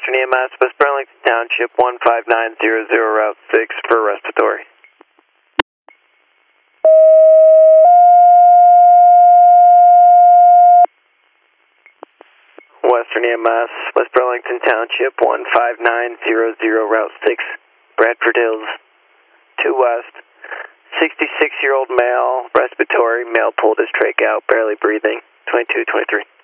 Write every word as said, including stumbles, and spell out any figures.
Western E M S, West Burlington Township, one five nine zero zero, Route six for respiratory. Western E M S, West Burlington Township, one five nine zero zero, Route six, Bradford Hills, two west, sixty-six-year-old male, respiratory, male pulled his trach out, barely breathing, twenty-two twenty-three.